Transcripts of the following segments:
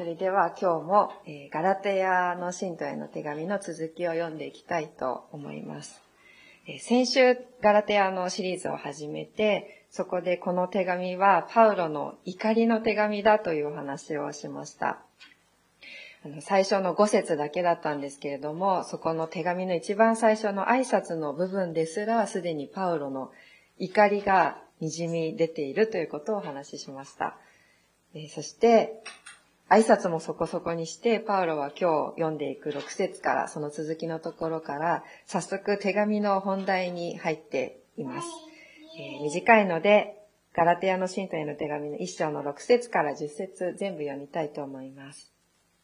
それでは今日もガラテヤの信徒への手紙の続きを読んでいきたいと思います。先週ガラテヤのシリーズを始めて、そこでこの手紙はパウロの怒りの手紙だというお話をしました。最初の5節だけだったんですけれども、そこの手紙の一番最初の挨拶の部分ですらすでにパウロの怒りが滲み出ているということをお話ししました。そして挨拶もそこそこにして、パウロは今日読んでいく6節からその続きのところから早速手紙の本題に入っています。短いのでガラテヤの信徒への手紙の1章の6節から10節全部読みたいと思います。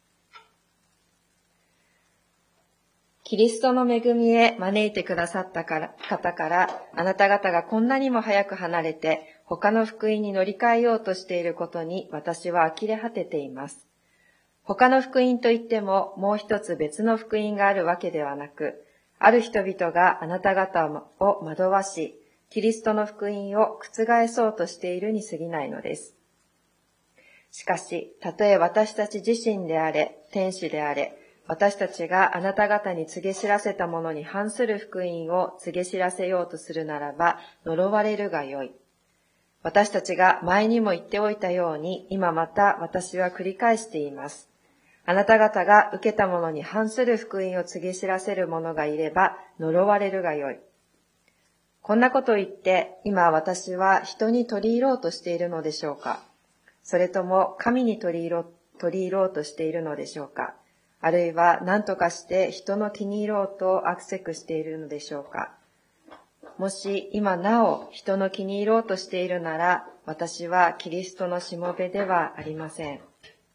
キリストの恵みへ招いてくださった方からあなた方がこんなにも早く離れて他の福音に乗り換えようとしていることに私は呆れ果てています。他の福音といってももう一つ別の福音があるわけではなく、ある人々があなた方を惑わし、キリストの福音を覆そうとしているに過ぎないのです。しかし、たとえ私たち自身であれ、天使であれ、私たちがあなた方に告げ知らせたものに反する福音を告げ知らせようとするならば、呪われるがよい。私たちが前にも言っておいたように、今また私は繰り返しています。あなた方が受けたものに反する福音を告げ知らせる者がいれば、呪われるがよい。こんなことを言って、今私は人に取り入ろうとしているのでしょうか？それとも神に取り入ろうとしているのでしょうか？あるいは何とかして人の気に入ろうと悪せくしているのでしょうか？もし今なお人の気に入ろうとしているなら、私はキリストのしもべではありません。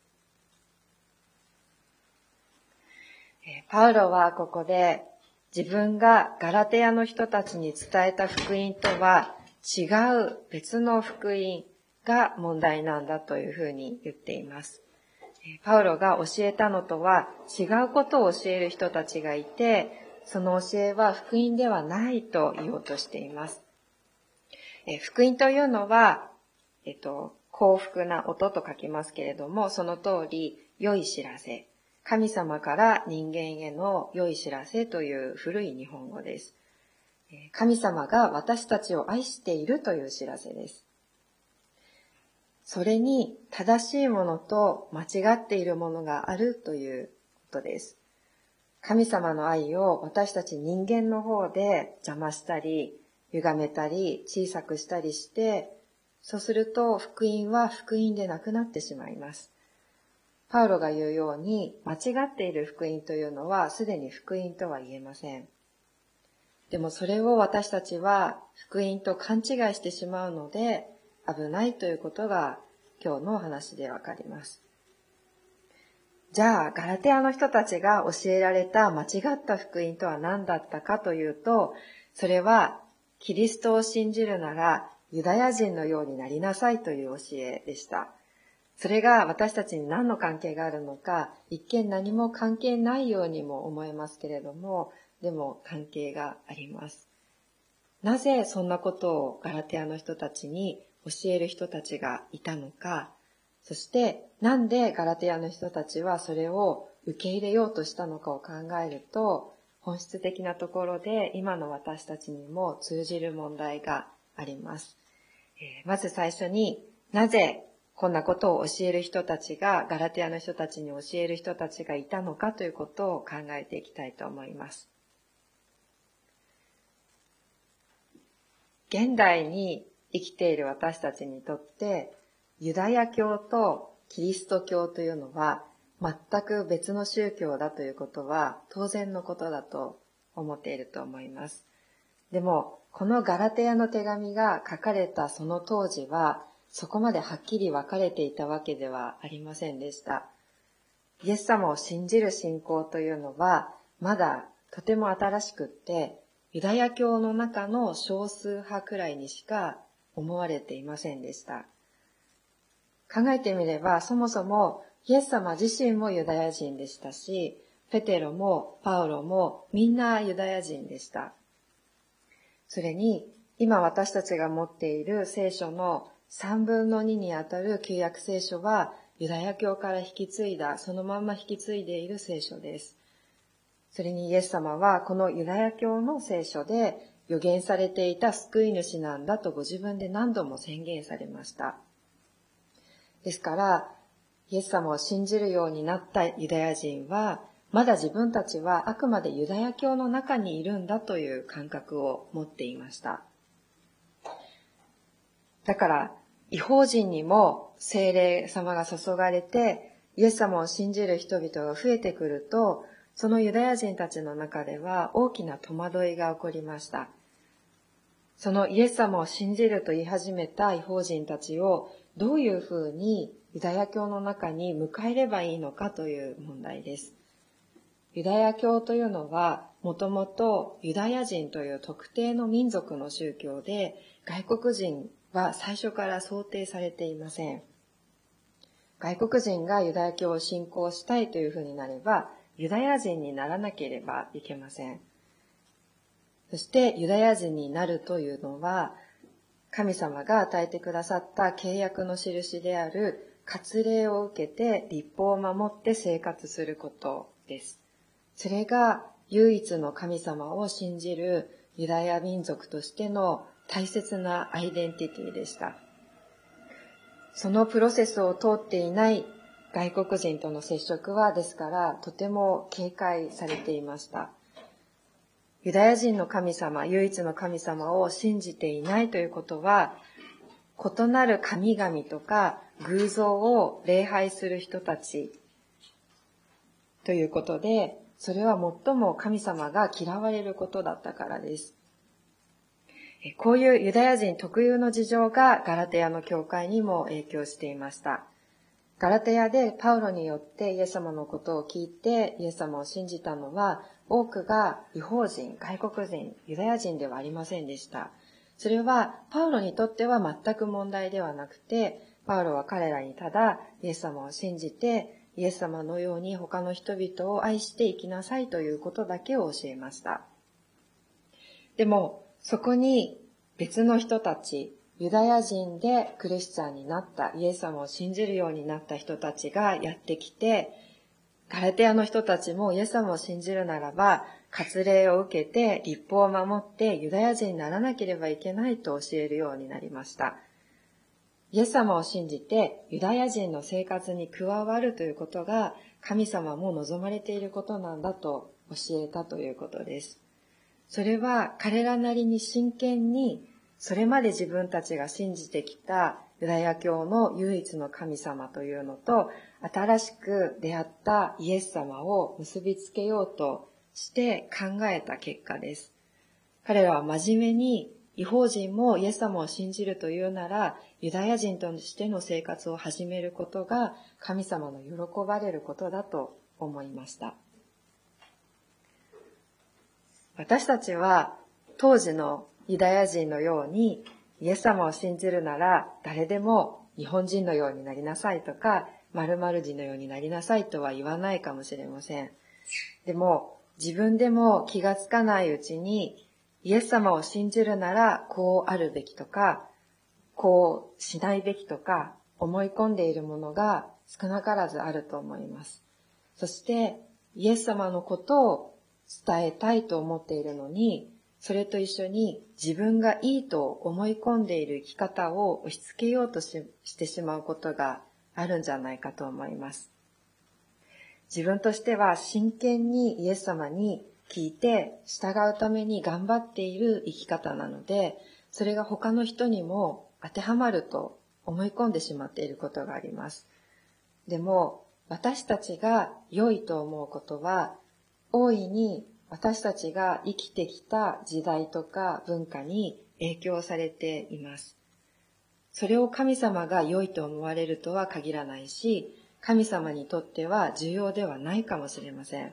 パウロはここで自分がガラテヤの人たちに伝えた福音とは違う別の福音が問題なんだというふうに言っています。パウロが教えたのとは違うことを教える人たちがいて、その教えは福音ではないと言おうとしています。福音というのは、幸福な音と書きますけれども、その通り良い知らせ。神様から人間への良い知らせという古い日本語です。神様が私たちを愛しているという知らせです。それに正しいものと間違っているものがあるということです。神様の愛を私たち人間の方で邪魔したり、歪めたり、小さくしたりして、そうすると福音は福音でなくなってしまいます。パウロが言うように、間違っている福音というのはすでに福音とは言えません。でもそれを私たちは福音と勘違いしてしまうので、危ないということが今日のお話でわかります。じゃあ、ガラテヤの人たちが教えられた間違った福音とは何だったかというと、それはキリストを信じるならユダヤ人のようになりなさいという教えでした。それが私たちに何の関係があるのか、一見何も関係ないようにも思えますけれども、でも関係があります。なぜそんなことをガラテヤの人たちに教える人たちがいたのか、そしてなんでガラテヤの人たちはそれを受け入れようとしたのかを考えると、本質的なところで今の私たちにも通じる問題があります。まず最初に、なぜこんなことを教える人たちが、ガラテヤの人たちに教える人たちがいたのかということを考えていきたいと思います。現代に生きている私たちにとって、ユダヤ教とキリスト教というのは全く別の宗教だということは当然のことだと思っていると思います。でも、このガラテヤの手紙が書かれたその当時は、そこまではっきり分かれていたわけではありませんでした。イエス様を信じる信仰というのは、まだとても新しくって、ユダヤ教の中の少数派くらいにしか思われていませんでした。考えてみれば、そもそもイエス様自身もユダヤ人でしたし、ペテロもパウロもみんなユダヤ人でした。それに、今私たちが持っている聖書の3分の2にあたる旧約聖書は、 ユダヤ教から引き継いだ、そのまんま引き継いでいる聖書です。それにイエス様はこのユダヤ教の聖書で予言されていた救い主なんだとご自分で何度も宣言されました。ですから、イエス様を信じるようになったユダヤ人は、まだ自分たちはあくまでユダヤ教の中にいるんだという感覚を持っていました。だから、異邦人にも聖霊様が注がれて、イエス様を信じる人々が増えてくると、そのユダヤ人たちの中では大きな戸惑いが起こりました。そのイエス様を信じると言い始めた異邦人たちをどういうふうにユダヤ教の中に迎えればいいのかという問題です。ユダヤ教というのはもともとユダヤ人という特定の民族の宗教で、外国人は最初から想定されていません。外国人がユダヤ教を信仰したいというふうになれば、ユダヤ人にならなければいけません。そしてユダヤ人になるというのは、神様が与えてくださった契約の印である割礼を受けて律法を守って生活することです。それが唯一の神様を信じるユダヤ民族としての大切なアイデンティティでした。そのプロセスを通っていない外国人との接触はですからとても警戒されていました。ユダヤ人の神様、唯一の神様を信じていないということは、異なる神々とか偶像を礼拝する人たちということで、それは最も神様が嫌われることだったからです。こういうユダヤ人特有の事情がガラテヤの教会にも影響していました。ガラテヤでパウロによってイエス様のことを聞いてイエス様を信じたのは、多くが異邦人、外国人、ユダヤ人ではありませんでした。それはパウロにとっては全く問題ではなくて、パウロは彼らにただイエス様を信じて、イエス様のように他の人々を愛して生きなさいということだけを教えました。でも、そこに別の人たち、ユダヤ人でクリスチャンになった、イエス様を信じるようになった人たちがやってきて、ガラテヤの人たちもイエス様を信じるならば、割礼を受けて律法を守ってユダヤ人にならなければいけないと教えるようになりました。イエス様を信じてユダヤ人の生活に加わるということが神様も望まれていることなんだと教えたということです。それは彼らなりに真剣にそれまで自分たちが信じてきたユダヤ教の唯一の神様というのと新しく出会ったイエス様を結びつけようとして考えた結果です。彼らは真面目に異邦人もイエス様を信じるというならユダヤ人としての生活を始めることが神様の喜ばれることだと思いました。私たちは当時のユダヤ人のようにイエス様を信じるなら誰でも日本人のようになりなさいとか〇〇人のようになりなさいとは言わないかもしれません。でも自分でも気がつかないうちにイエス様を信じるならこうあるべきとかこうしないべきとか思い込んでいるものが少なからずあると思います。そしてイエス様のことを伝えたいと思っているのにそれと一緒に自分がいいと思い込んでいる生き方を押し付けようとしてしまうことがあるんじゃないかと思います。自分としては真剣にイエス様に聞いて従うために頑張っている生き方なので、それが他の人にも当てはまると思い込んでしまっていることがあります。でも私たちが良いと思うことは、大いに私たちが生きてきた時代とか文化に影響されています。それを神様が良いと思われるとは限らないし、神様にとっては重要ではないかもしれません。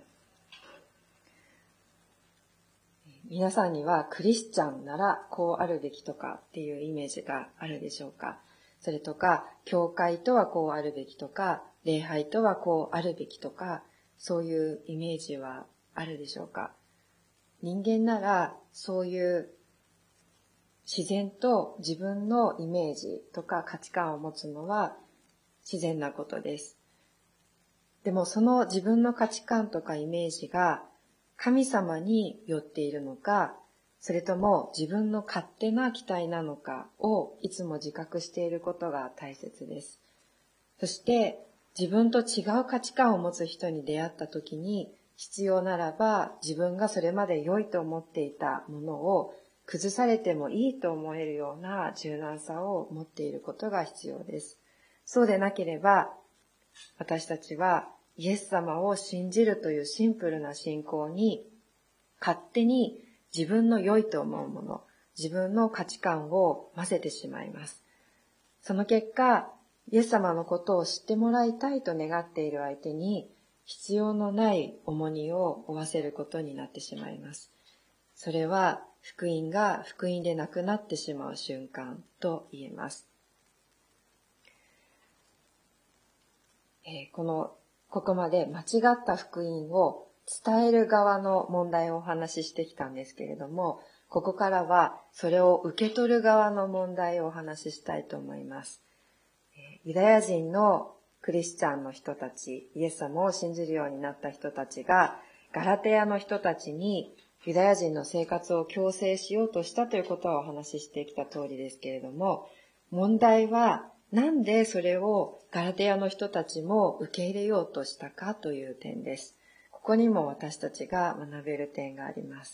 皆さんにはクリスチャンならこうあるべきとかっていうイメージがあるでしょうか。それとか、教会とはこうあるべきとか、礼拝とはこうあるべきとか、そういうイメージはあるでしょうか。人間ならそういう自然と自分のイメージとか価値観を持つのは自然なことです。でもその自分の価値観とかイメージが神様によっているのか、それとも自分の勝手な期待なのかをいつも自覚していることが大切です。そして自分と違う価値観を持つ人に出会った時に、必要ならば自分がそれまで良いと思っていたものを崩されてもいいと思えるような柔軟さを持っていることが必要です。そうでなければ、私たちはイエス様を信じるというシンプルな信仰に勝手に自分の良いと思うもの、自分の価値観を混ぜてしまいます。その結果、イエス様のことを知ってもらいたいと願っている相手に必要のない重荷を負わせることになってしまいます。それは福音が福音でなくなってしまう瞬間と言えます。ここまで間違った福音を伝える側の問題をお話ししてきたんですけれども、ここからはそれを受け取る側の問題をお話ししたいと思います。ユダヤ人のクリスチャンの人たち、イエス様を信じるようになった人たちが、ガラテヤの人たちにユダヤ人の生活を強制しようとしたということはお話ししてきた通りですけれども、問題はなんでそれをガラテヤの人たちも受け入れようとしたかという点です。ここにも私たちが学べる点があります。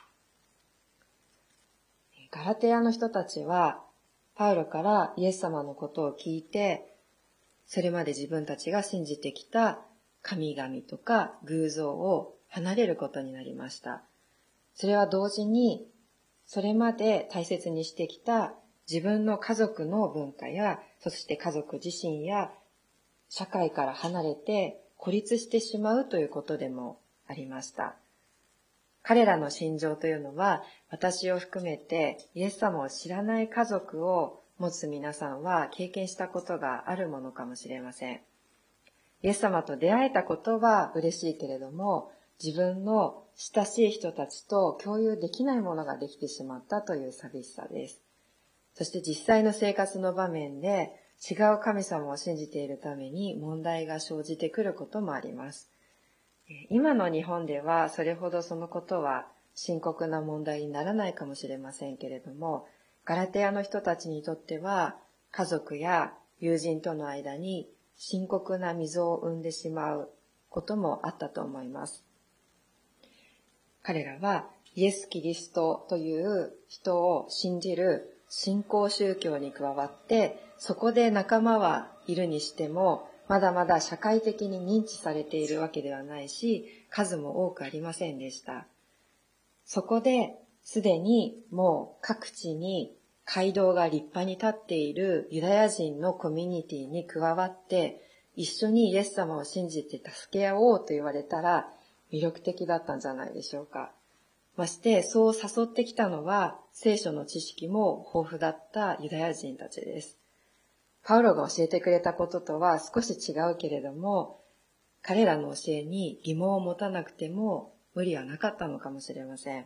ガラテヤの人たちは、パウロからイエス様のことを聞いて、それまで自分たちが信じてきた神々とか偶像を離れることになりました。それは同時に、それまで大切にしてきた自分の家族の文化や、そして家族自身や社会から離れて孤立してしまうということでもありました。彼らの心情というのは、私を含めてイエス様を知らない家族を持つ皆さんは経験したことがあるものかもしれません。イエス様と出会えたことは嬉しいけれども、自分の親しい人たちと共有できないものができてしまったという寂しさです。そして実際の生活の場面で違う神様を信じているために問題が生じてくることもあります。今の日本ではそれほどそのことは深刻な問題にならないかもしれませんけれども、ガラテヤの人たちにとっては家族や友人との間に深刻な溝を生んでしまうこともあったと思います。彼らはイエス・キリストという人を信じる新興宗教に加わって、そこで仲間はいるにしても、まだまだ社会的に認知されているわけではないし、数も多くありませんでした。そこですでにもう各地に街道が立派に立っているユダヤ人のコミュニティに加わって、一緒にイエス様を信じて助け合おうと言われたら魅力的だったんじゃないでしょうか。ましてそう誘ってきたのは聖書の知識も豊富だったユダヤ人たちです。パウロが教えてくれたこととは少し違うけれども、彼らの教えに疑問を持たなくても無理はなかったのかもしれません。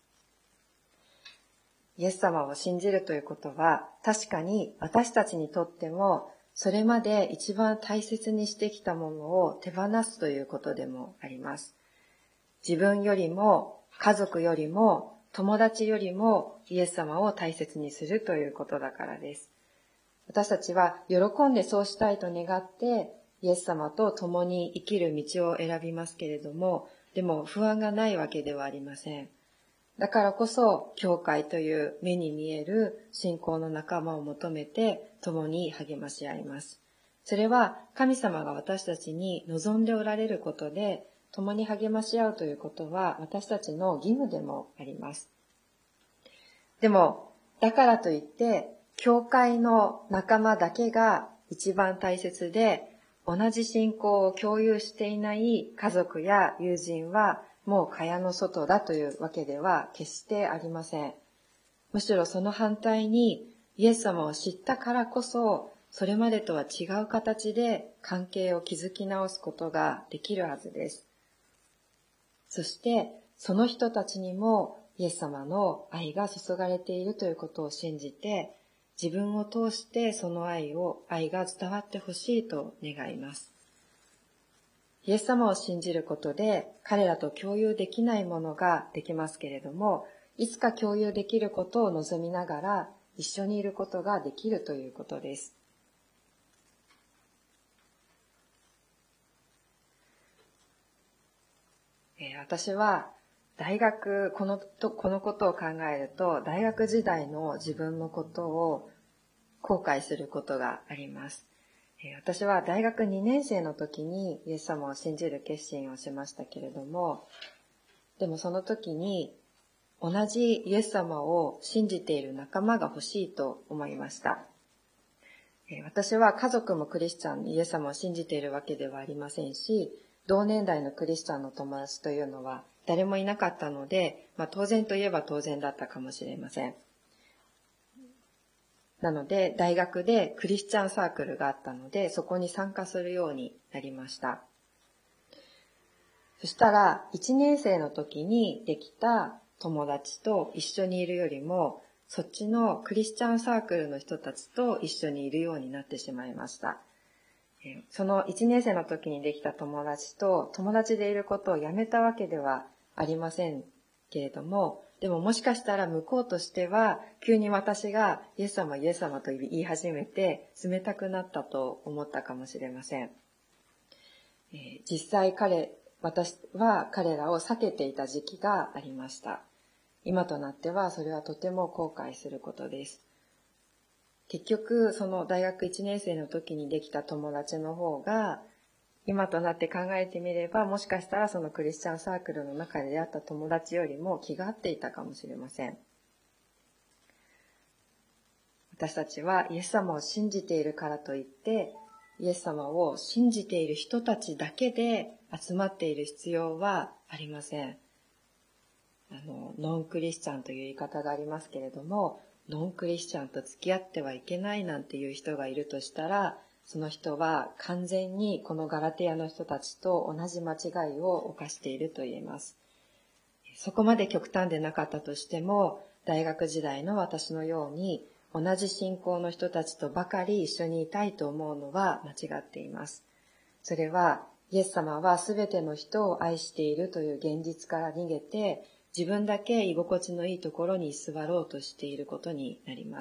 イエス様を信じるということは、確かに私たちにとってもそれまで一番大切にしてきたものを手放すということでもあります。自分よりも家族よりも友達よりもイエス様を大切にするということだからです。私たちは喜んでそうしたいと願ってイエス様と共に生きる道を選びますけれども、でも不安がないわけではありません。だからこそ教会という目に見える信仰の仲間を求めて共に励まし合います。それは神様が私たちに望んでおられることで、共に励まし合うということは私たちの義務でもあります。でもだからといって教会の仲間だけが一番大切で、同じ信仰を共有していない家族や友人はもう蚊帳の外だというわけでは決してありません。むしろその反対にイエス様を知ったからこそ、それまでとは違う形で関係を築き直すことができるはずです。そしてその人たちにもイエス様の愛が注がれているということを信じて、 自分を通してその愛が伝わってほしいと願います。イエス様を信じることで彼らと共有できないものができますけれども、いつか共有できることを望みながら一緒にいることができるということです。私はこのことを考えると、大学時代の自分のことを後悔することがあります。私は大学2年生の時にイエス様を信じる決心をしましたけれども、でもその時に同じイエス様を信じている仲間が欲しいと思いました。私は家族もクリスチャン、イエス様を信じているわけではありませんし、同年代のクリスチャンの友達というのは誰もいなかったので、当然といえば当然だったかもしれません。なので、大学でクリスチャンサークルがあったので、そこに参加するようになりました。そしたら、1年生の時にできた友達と一緒にいるよりも、そっちのクリスチャンサークルの人たちと一緒にいるようになってしまいました。その1年生の時にできた友達と友達でいることをやめたわけではありませんけれども、でももしかしたら向こうとしては急に私がイエス様イエス様と言い始めて冷たくなったと思ったかもしれません。実際私は彼らを避けていた時期がありました。今となってはそれはとても後悔することです。結局その大学1年生の時にできた友達の方が今となって考えてみれば、もしかしたらそのクリスチャンサークルの中で出会った友達よりも気が合っていたかもしれません。私たちはイエス様を信じているからといって、イエス様を信じている人たちだけで集まっている必要はありません。ノンクリスチャンという言い方がありますけれども、ノンクリスチャンと付き合ってはいけないなんていう人がいるとしたら、その人は完全にこのガラテヤの人たちと同じ間違いを犯していると言えます。そこまで極端でなかったとしても、大学時代の私のように同じ信仰の人たちとばかり一緒にいたいと思うのは間違っています。それはイエス様はすべての人を愛しているという現実から逃げて、自分だけ居心地のいいところに居座ろうとしていることになります。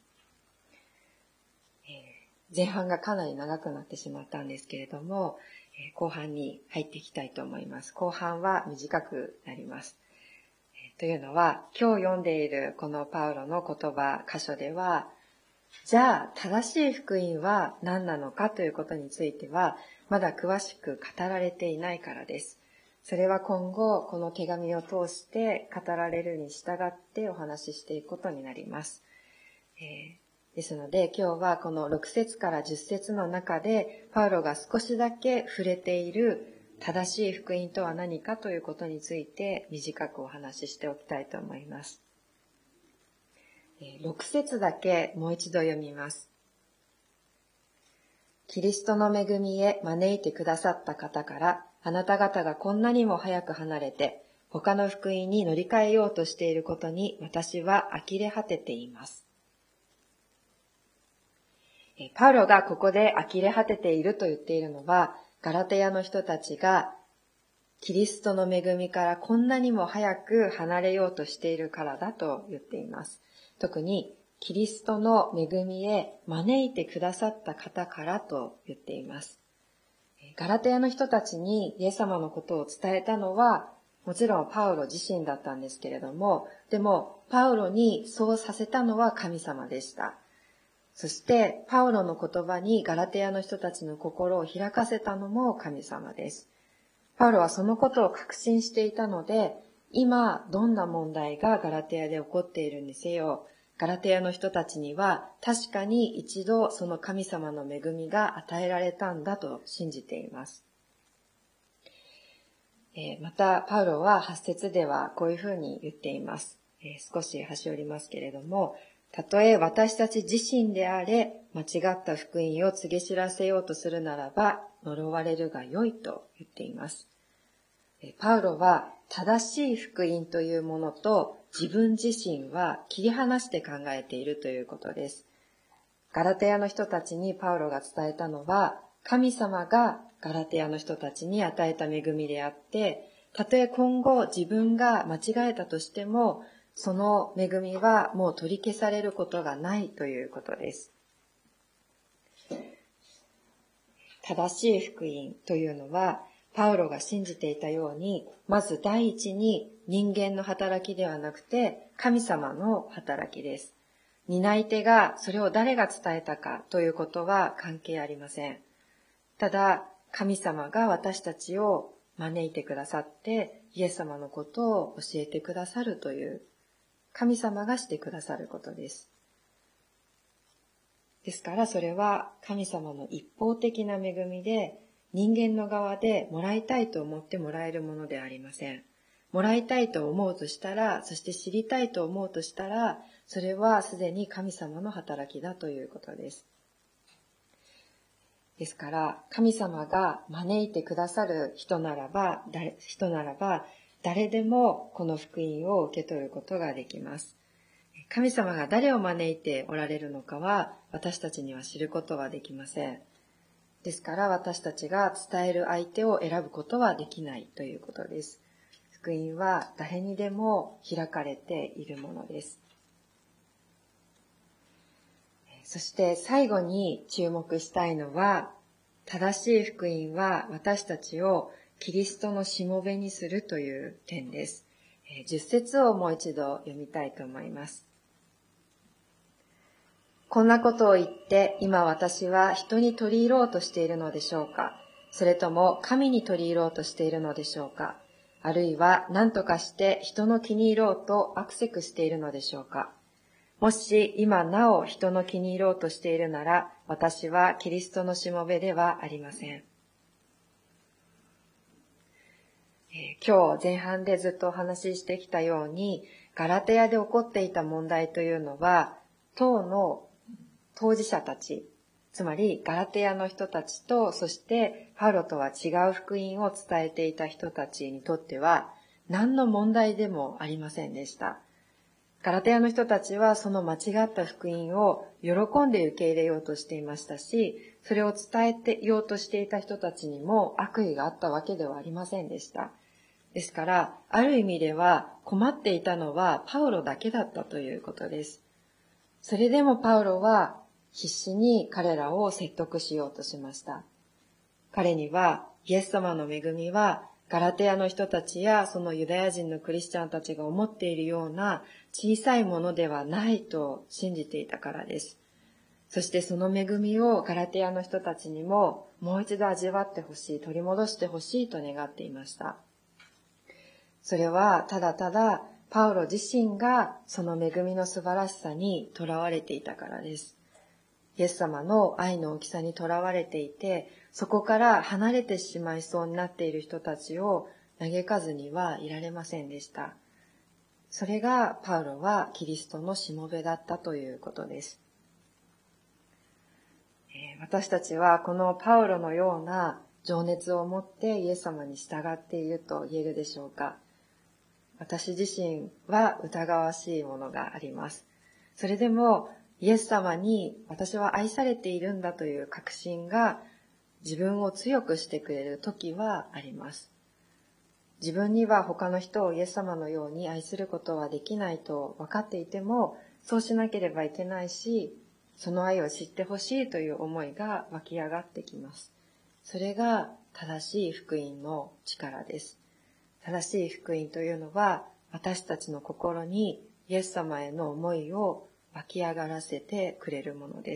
前半がかなり長くなってしまったんですけれども、後半に入っていきたいと思います。後半は短くなります。というのは、今日読んでいるこのパウロの言葉、箇所では、じゃあ正しい福音は何なのかということについては、まだ詳しく語られていないからです。それは今後、この手紙を通して語られるに従ってお話ししていくことになります。ですので、今日はこの6節から10節の中で、パウロが少しだけ触れている正しい福音とは何かということについて短くお話ししておきたいと思います。6節だけもう一度読みます。キリストの恵みへ招いてくださった方から、あなた方がこんなにも早く離れて、他の福音に乗り換えようとしていることに私は呆れ果てています。パウロがここで呆れ果てていると言っているのは、ガラテヤの人たちがキリストの恵みからこんなにも早く離れようとしているからだと言っています。特にキリストの恵みへ招いてくださった方からと言っています。ガラテヤの人たちにイエス様のことを伝えたのは、もちろんパウロ自身だったんですけれども、でもパウロにそうさせたのは神様でした。そしてパウロの言葉にガラテヤの人たちの心を開かせたのも神様です。パウロはそのことを確信していたので、今どんな問題がガラテヤで起こっているにせよ、ガラテヤの人たちには確かに一度その神様の恵みが与えられたんだと信じています。またパウロは8節ではこういうふうに言っています。少し端折りますけれども、たとえ私たち自身であれ間違った福音を告げ知らせようとするならば呪われるが良いと言っています。パウロは正しい福音というものと自分自身は切り離して考えているということです。 ガラテヤの人たちにパウロが伝えたのは、神様がガラテヤの人たちに与えた恵みであって、たとえ今後自分が間違えたとしても、その恵みはもう取り消されることがないということです。正しい福音というのは、パウロが信じていたように、まず第一に人間の働きではなくて、神様の働きです。担い手がそれを誰が伝えたかということは関係ありません。ただ、神様が私たちを招いてくださって、イエス様のことを教えてくださるという、神様がしてくださることです。ですからそれは神様の一方的な恵みで、人間の側でもらいたいと思ってもらえるものではありません。もらいたいと思うとしたら、そして知りたいと思うとしたら、それはすでに神様の働きだということです。ですから、神様が招いてくださる人ならば、誰でもこの福音を受け取ることができます。神様が誰を招いておられるのかは、私たちには知ることはできません。ですから私たちが伝える相手を選ぶことはできないということです。福音は誰にでも開かれているものです。そして最後に注目したいのは、正しい福音は私たちをキリストのしもべにするという点です。10節をもう一度読みたいと思います。こんなことを言って今私は人に取り入ろうとしているのでしょうか？それとも神に取り入ろうとしているのでしょうか？あるいは何とかして人の気に入ろうとアクセクしているのでしょうか？もし今なお人の気に入ろうとしているなら、私はキリストのしもべではありません。今日前半でずっとお話ししてきたように、ガラテヤで起こっていた問題というのは、当の当事者たち、つまりガラテヤの人たちと、そしてパウロとは違う福音を伝えていた人たちにとっては、何の問題でもありませんでした。ガラテヤの人たちはその間違った福音を喜んで受け入れようとしていましたし、それを伝えてようとしていた人たちにも悪意があったわけではありませんでした。ですから、ある意味では困っていたのはパウロだけだったということです。それでもパウロは必死に彼らを説得しようとしました。彼にはイエス様の恵みはガラテヤの人たちやそのユダヤ人のクリスチャンたちが思っているような小さいものではないと信じていたからです。そしてその恵みをガラテヤの人たちにももう一度味わってほしい、取り戻してほしいと願っていました。それはただただパウロ自身がその恵みの素晴らしさにとらわれていたからです。イエス様の愛の大きさにとらわれていて、そこから離れてしまいそうになっている人たちを嘆かずにはいられませんでした。それがパウロはキリストのしもべだったということです。私たちはこのパウロのような情熱を持ってイエス様に従っていると言えるでしょうか。私自身は疑わしいものがあります。それでもイエス様に私は愛されているんだという確信が自分を強くしてくれる時はあります。自分には他の人をイエス様のように愛することはできないと分かっていても、そうしなければいけないし、その愛を知ってほしいという思いが湧き上がってきます。それが正しい福音の力です。正しい福音というのは、私たちの心にイエス様への思いを湧き上がらせてくれるものです。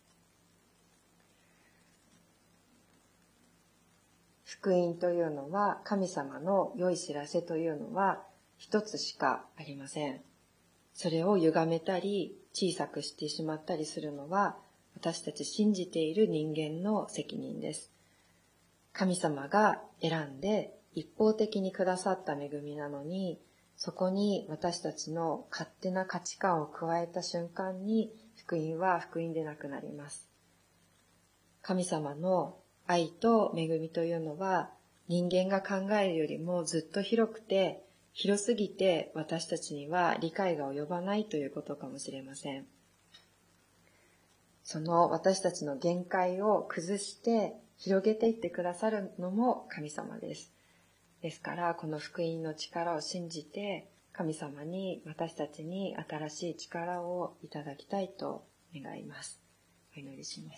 福音というのは、神様の良い知らせというのは一つしかありません。それを歪めたり小さくしてしまったりするのは、私たち信じている人間の責任です。神様が選んで一方的にくださった恵みなのに、そこに私たちの勝手な価値観を加えた瞬間に、福音は福音でなくなります。神様の愛と恵みというのは、人間が考えるよりもずっと広くて、広すぎて私たちには理解が及ばないということかもしれません。 その私たちの限界を崩して広げていってくださるのも神様です。ですから、この福音の力を信じて、神様に私たちに新しい力をいただきたいと願います。お祈りします。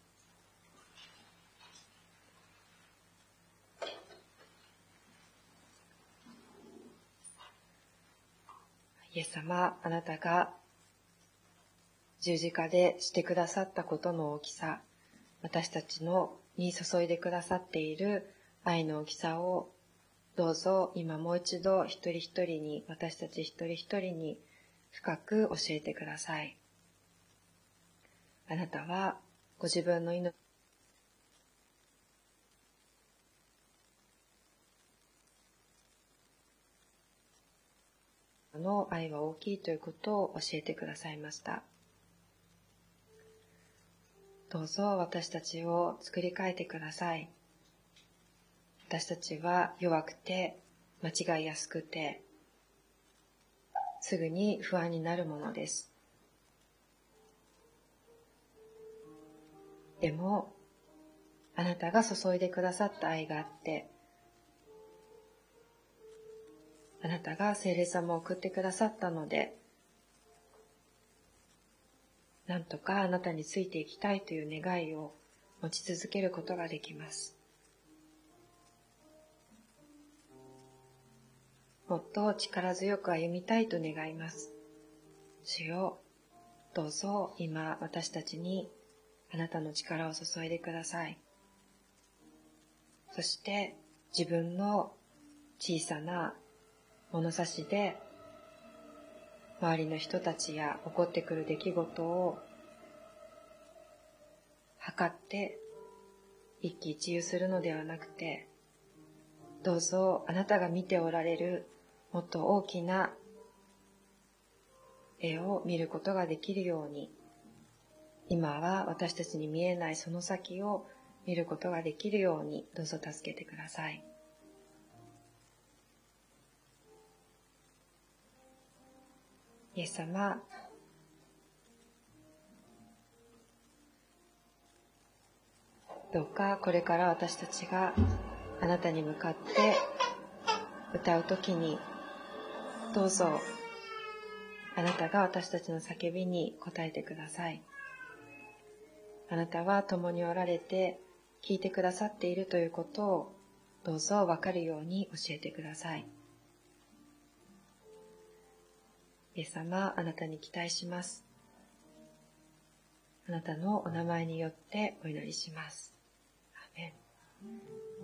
イエス様、あなたが十字架でしてくださったことの大きさ、私たちに注いでくださっている愛の大きさを、どうぞ今もう一度一人一人に、私たち一人一人に深く教えてください。あなたはご自分の命の愛は大きいということを教えてくださいました。どうぞ私たちを作り変えてください。私たちは弱くて間違いやすくてすぐに不安になるものです。でもあなたが注いでくださった愛があって、あなたが聖霊様を送ってくださったので、なんとかあなたについていきたいという願いを持ち続けることができます。もっと力強く歩みたいと願います。主よ、どうぞ今私たちにあなたの力を注いでください。そして自分の小さな物差しで周りの人たちや起こってくる出来事を測って一喜一憂するのではなくて、どうぞあなたが見ておられるもっと大きな絵を見ることができるように、今は私たちに見えないその先を見ることができるように、どうぞ助けてください。イエス様、どうかこれから私たちがあなたに向かって歌うときに、どうぞあなたが私たちの叫びに応えてください。あなたは共におられて聞いてくださっているということをどうぞ分かるように教えてください。イエス様、あなたに期待します。あなたのお名前によってお祈りします。アーメン。